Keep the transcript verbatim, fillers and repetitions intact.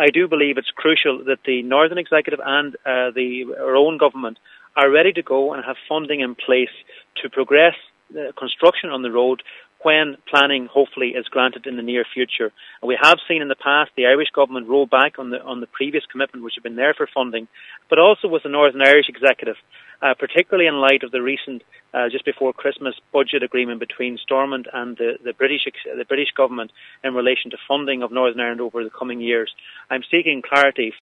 I do believe it's crucial that the Northern Executive and uh, the our own government are ready to go and have funding in place to progress uh, construction on the road when planning hopefully is granted in the near future. And we have seen in the past the Irish government roll back on the on the previous commitment which had been there for funding, but also with the Northern Irish Executive, uh, particularly in light of the recent, uh, just before Christmas, budget agreement between Stormont and the, the British the British government in relation to funding of Northern Ireland over the coming years. I'm seeking clarity